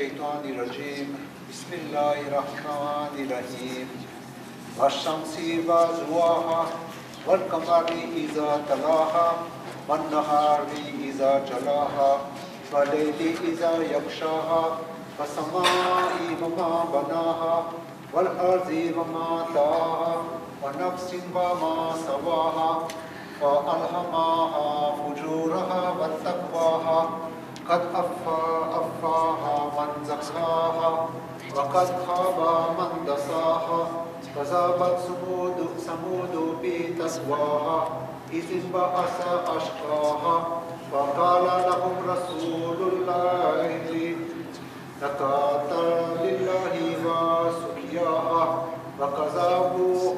الشيطان الرجيم بسم الله الرحمن الرحيم والشمس وضحاها والقمر إذا تلاها والنهار إذا جلاها والليل إذا يغشاها والسماء وما بناها والأرض وما طاها ونفس وما سواها فألهمها فجورها وتقواها قد أفاها من زكاها وقد خاب من دساها كذبت ثمود بتقواها إذ انبعث أشقاها فقال لهم رسول الله نكات لله وسقياها وكذبوه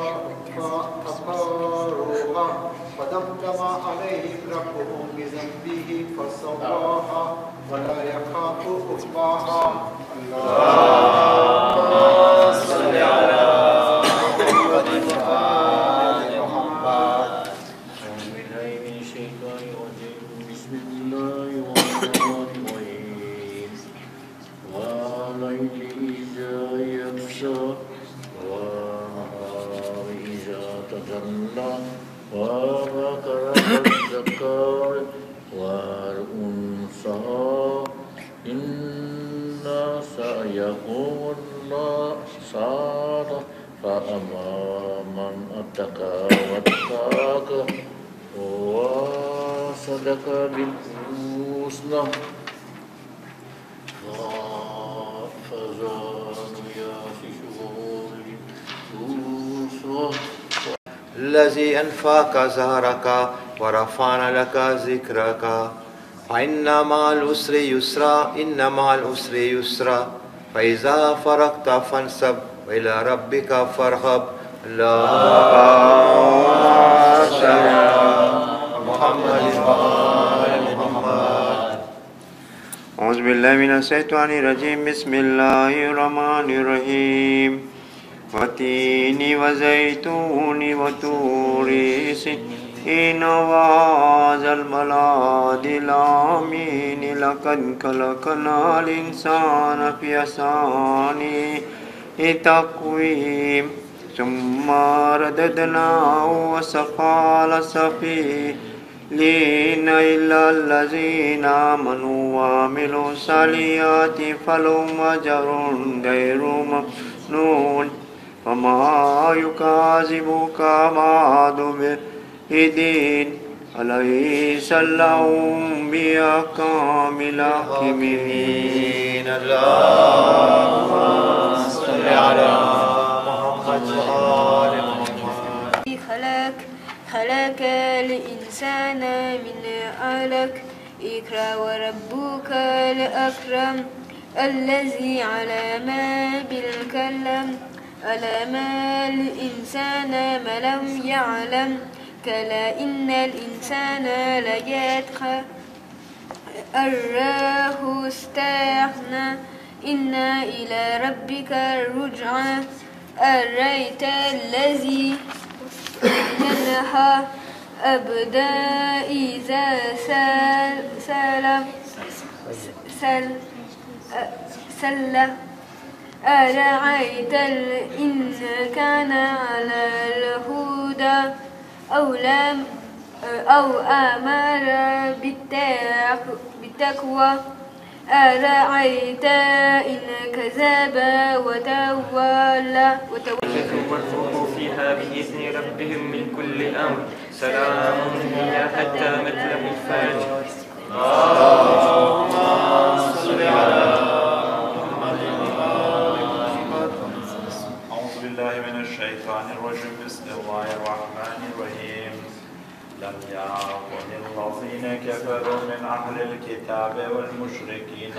فعقروها فدمدم عليهم ربهم بذنبه فسواها ولا يخاف عقباها. اللهم صل على محمد وآل محمد. أعوذ بالله من الشيطان الرجيم بسم الله الرحمن الرحيم والليل إذا يغشى والنهار إذا تجلى وما خلق الذكر والأنثى إن سعيكم لشتى فأما من اتقى واتقى وصدق بالحسنى الذي أنفاك زهرك ورفعنا لك ذكرك فإن مع العسر يسرا إن مع العسر يسرا فإذا فرغت فانصب وإلى ربك فارغب. اللهم صل على محمد وآل محمد. أعوذ بالله من الشيطان الرجيم بسم الله الرحمن الرحيم والتين وزيتون وطور سينين وهذا البلد الأمين لقد خلقنا الإنسان في أحسن تقويم ثم رددناه أسفل سافلين إلا الذين آمنوا وعملوا الصالحات فلهم أجر غير ممنون وما يكذبك بعد بالدين أليس لهم بأحكام الحاكمين. اللهم صل على محمد وآل محمد. خلق الإنسان من علق اقرأ وربك الأكرم الذي علم بالقلم علم الإنسان ما لم يعلم كلا إن الإنسان ليطغى أن رآه استغنى إن إلى ربك الرجعى أرأيت الذي ينهى أبدا إذا سلى أرأيت إن كان على الهدى أو أمر بالتقوى أرأيت إن كذب وتولى وارزقوا فيها بإذن ربهم من كل أمر سلام هي حتى مطلع الفجر. اللهم صل على محمد وآل محمد. أعوذ بالله من الشيطان الرجيم بسم الله الرحمن الرحيم لم يكن الذين كفروا من أهل الكتاب والمشركين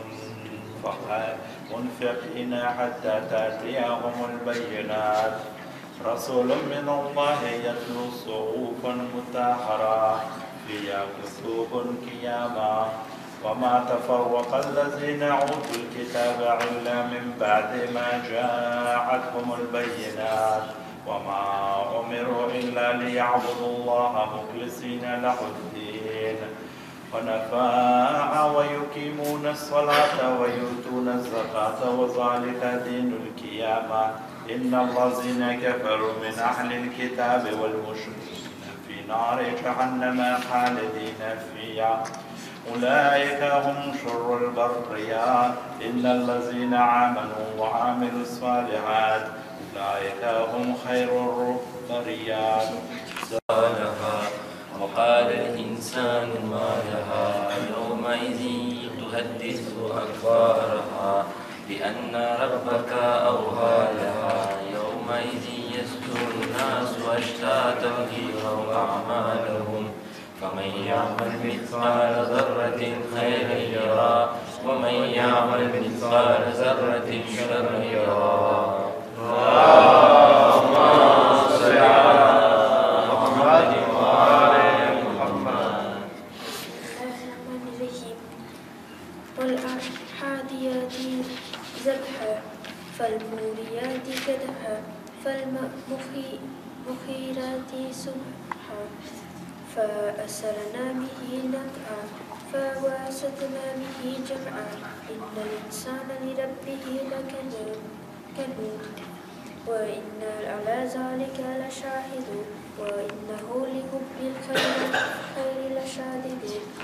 منفقين حتى تأتيهم البينات رسول من الله يتلو صحفا مطهرة فيها كتب قياما وما تفرق الذين أوتوا الكتاب إلا من بعد ما جاءتهم البينات وما أمروا إلا ليعبدوا الله مخلصين له الدين حنفاء ويقيمون الصلاة ويؤتون الزكاة وذلك دين القيامة إن الذين كفروا من أهل الكتاب والمشركين في نار جهنم خالدين فيها أولئك هم شر البريات إن الذين آمنوا وعملوا الصالحات أولئك هم خير البريات. وقال الإنسان ما لها يومئذ تحدث أخبارها بأن ربك أوحى لها يومئذ يصدر الناس أشتاتا ليروا أعمالهم فمن يعمل مثقال ذرة خيرا يرى ومن يعمل مثقال ذرة شرا يرى. اللهم صل على محمد وعلى محمد. والعاديات ذبحا فالموريات قدحا فالمخيرات صبحا فأسرنا به نقعا فواسطنا به جمعا إن الإنسان لربه لكنود وإنا على ذلك لشاهد وإنه لحب الخير لشادد.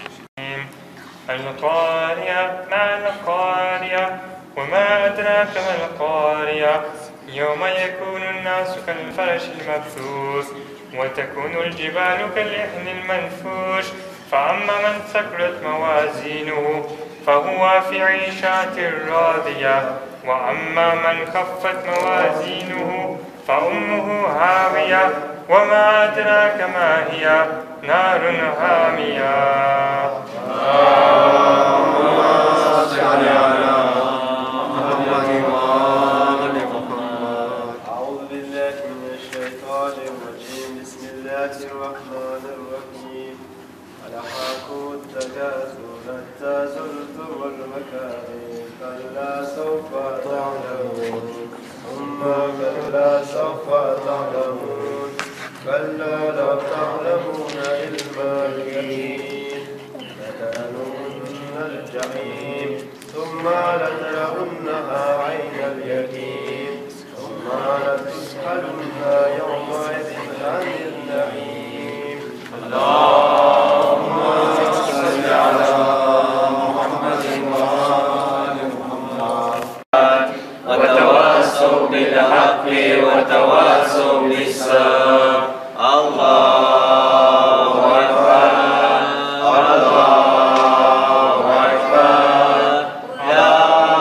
القارعة ما القارعة وما أدراك ما القارعة يوم يكون الناس كالفرش المبثوث وتكون الجبال كالعهن المنفوش فأما من ثقلت موازينه فهو في عيشة راضية وأما من خفت موازينه فأمه هاوية وما أدراك ما هي نار حامية. أعوذ بالله من الشيطان الرجيم بسم الله الرحمن الرحيم ألهاكم التكاثر حتى زرتم المقابر كلا سوف تعلمون ثم كلا سوف تعلمون كلا لو تعلمون علم اليقين لترون الجحيم ثم لترونها عين اليقين ثم لتسألن يومئذ عن النعيم. اللهم صل على محمد وآل محمد. وتواصوا بالحق وتواصوا بالصبر. الله أكبر الله أكبر لا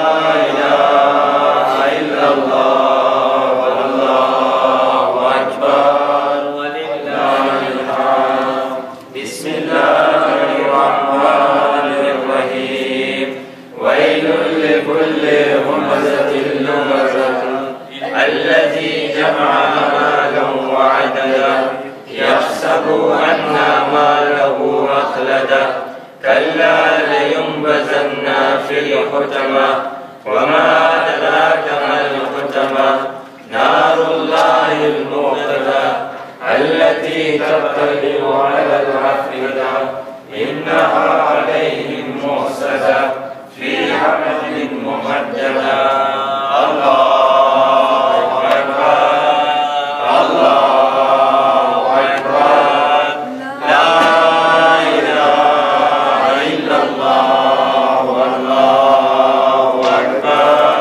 إله إلا الله والله أكبر ولله الحمد. بسم الله الرحمن الرحيم ويل لكل همزة لمزة الذي جمع مالا وعددا يحسب أن ماله أخلدا كلا لينبذن في الحطمة وما أدراك ما الحطمة نار الله الموقدة التي تطلع على الأفئدة إنها عليهم مؤصدة في عمد ممددة. الله أكبر الله أكبر لا إله إلا الله والله أكبر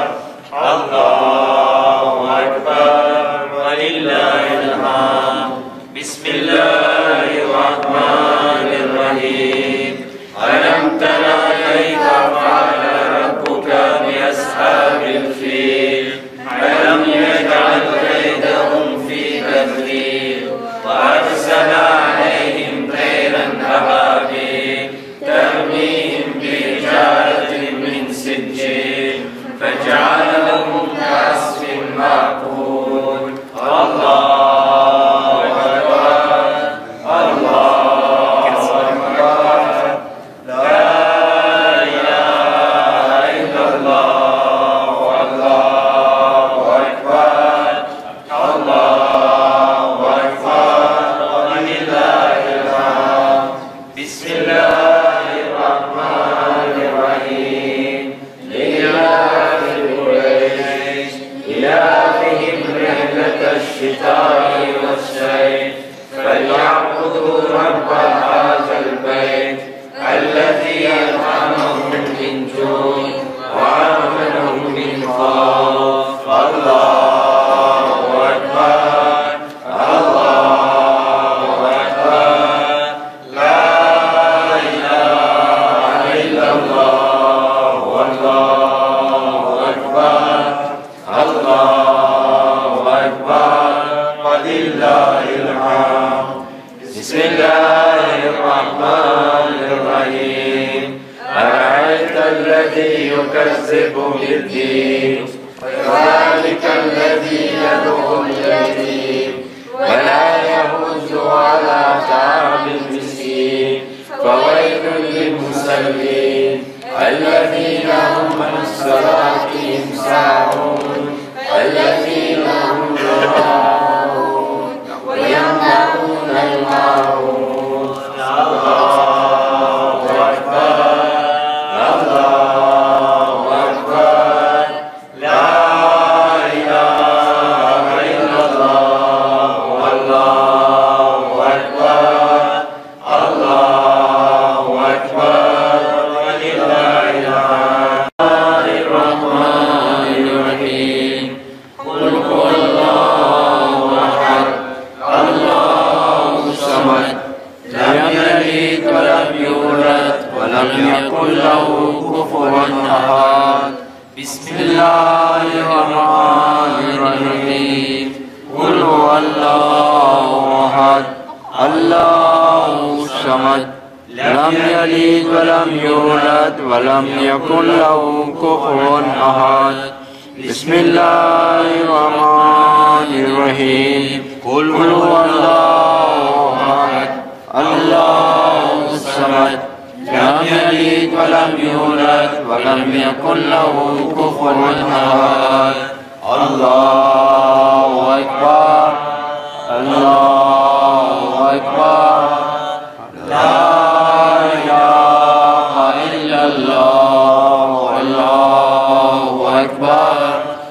الله أكبر ولله الحمد. بسم الله الرحمن الرحيم ألم تر كيف فعل ربك بأصحاب الفيل ألم يجعل كيدهم في تضليل وأرسل عليهم طيرا أبابيل ترميهم بحجارة من سجيل فجعلهم كعصف مأكول. الله أكبر الله أكبر لا إله إلا الله والله أكبر الله أكبر ولله الحمد. بسم الله يكذب بالدين وذلك الذي يدعو اليتيم ولا يحض على طعام المسكين فويل للمصلين الذين هم عن صلاتهم ساهون الذين هم يراءون ويمنعون الماعون الله أكبر الله أكبر لا إله إلا الله الله أكبر الله أكبر ولله الحمد الرحمن الرحيم قل هو الله أحد الله الصمد لم يلد ولم يولد ولم يكن له كفوا أحد بسم الله الرحمن الرحيم قل هو الله أحد الله الصمد لم يلد ولم يولد ولم يكن له كفوا أحد بسم الله الرحمن الرحيم قل هو الله أحد الله الصمد لم يلد ولم يولد ولم يكن له كفوا أحد الله أكبر الله أكبر لا إله إلا الله الله أكبر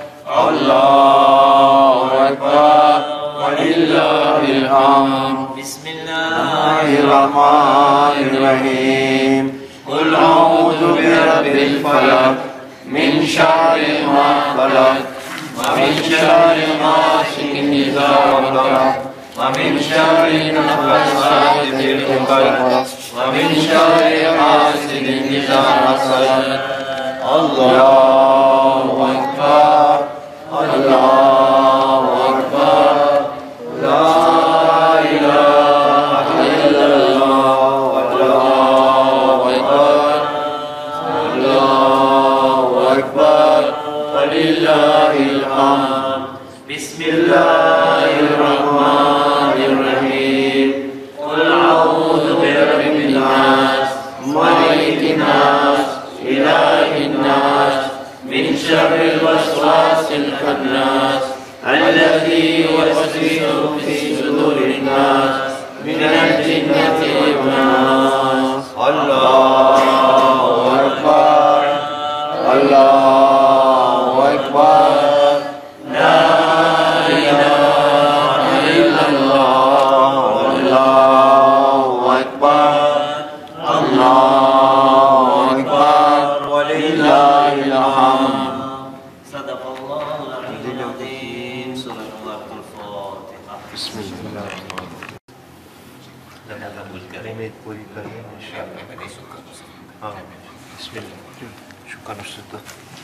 الله أكبر ولله الحمد بسم الله الرحمن الرحيم قل أعوذ برب الفلق من شر ما خلق ومن شر غاسق إذا وقب ومن شر النفاثات في العقد ومن شر حاسد إذا حسد الله أكبر الله أكبر لا إله إلا الله الله أكبر الله أكبر ولله الحمد بسم الله الرحمن الرحيم قل أعوذ برب الناس ملك الناس إله الناس من شر الوسواس الخناس الذي يوسوس في صدور الناس من الجنة والناس الله أكبر الله أكبر لا إله إلا الله الله أكبر الله أكبر ولله الحمد صدق الله العظيم سورة الفاتحة بسم الله الرحمن الرحيم إن شاء الله بسم الله شكرا أستاذ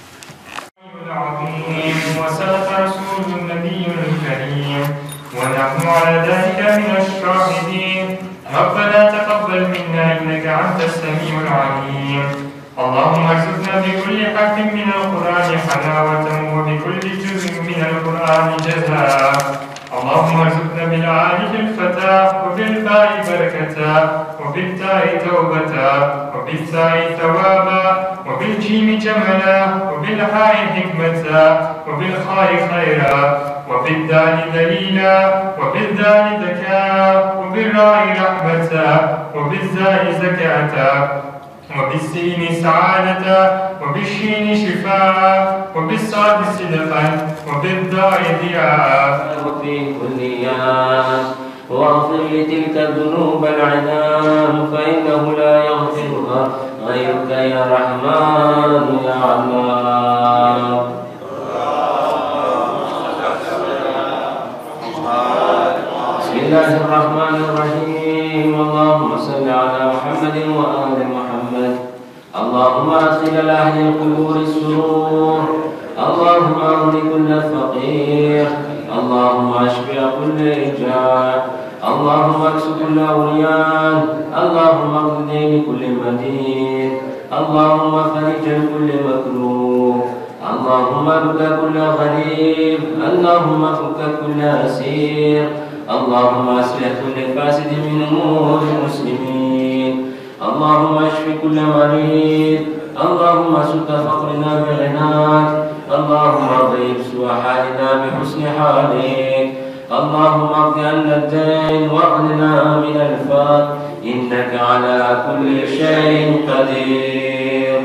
العظيم وصدق رسول النبي الكريم ونحن على ذلك من الشاهدين ربنا تقبل منا إنك أنت السميع العليم اللهم ارزقنا بكل حرف من القرآن حلاوة وبكل جزء من القرآن جزاء اللهم ارزقنا بالعالف الفتاة وبالباء بركة وبالتاء توبة وبالثاء ثوابا وبالجيم جملا وبالحاء حكمة وبالخاء خيرا وبالدال دليلا وبالدال ذكاء وبالراء رحمة وبالزاء زكاة وبالسين سعادة وبالشين شفاء وبالصاد صدقا وبالضاء ضياء وفي كل يوم واغفر لتلك الذنوب العنام فإنه لا يغفرها غيرك يا رحمن يا علام بسم الله الرحمن الرحيم اللهم صل على محمد وآل محمد اللهم أدخل لأهل القبور السرور اللهم أغن كل فقير اللهم اشفع كل رجال اللهم اكس كل أولياء اللهم اغن دين كل مدين اللهم فرج كل مكروه اللهم فك كل غريب، اللهم فك كل أسير، اللهم أصلح كل فاسد من أمور المسلمين، اللهم اشف كل مريض، اللهم سد فقرنا بغناك، اللهم ضيب سوء حالنا بحسن حالك، اللهم اقض عنا الدين واغننا من الفقر، إنك على كل شيء قدير.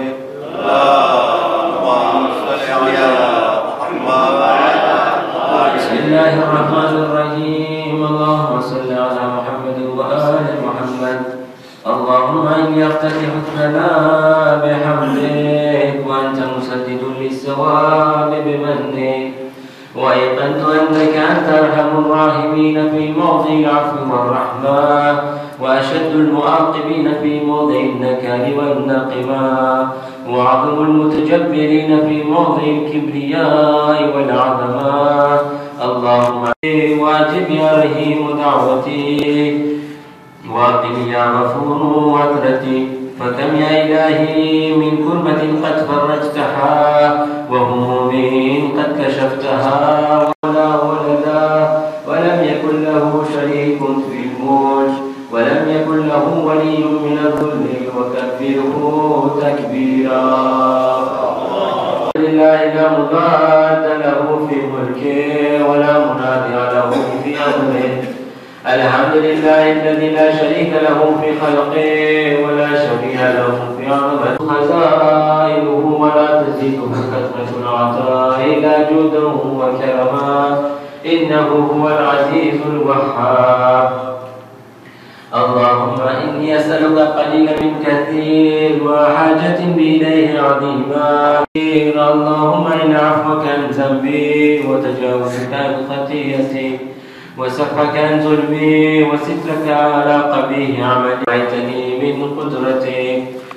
اللهم صل على محمد. بسم الله الرحمن الرحيم، اللهم صل على محمد وآل محمد. اللهم إني أفتتح الثناء بحمدك وأنت مسدد للثواب بمنك، وأيقنت أنك أنت أرحم الراحمين في موضع العفو والرحمة، وأشد المعاقبين في موضع النكال والنقمة، وأعظم المتجبرين في موضع الكبرياء والعظمة. اللهم واجب يا رحيم دعوتي، واقل يا غفور وعدرتي، فكم يا إلهي من كربة قد فرجتها، وهموم قد كشفتها، ولا ولدا ولم يكن له شريك في الملك، ولم يكن له ولي من الذل، وكبره تكبيرا. لله لا مضاد له في ملكه، ولا منازع له في أمره. الحمد لله الذي لا شريك له في خلقه، ولا شبيه له في عظمته. خزائنه ولا تزيده كثرة العطاء إلا جودا وكرما، إنه هو العزيز الوهاب. اللهم إني أسألك قليلا من كثير، وحاجة بإليه عظيما. اللهم إن عفوك عن ذنبي، وتجاوزك عن خطيئتي، وسفك عن ظلمي، وسترك على قبيح عملي، وعيتني من قدرتك،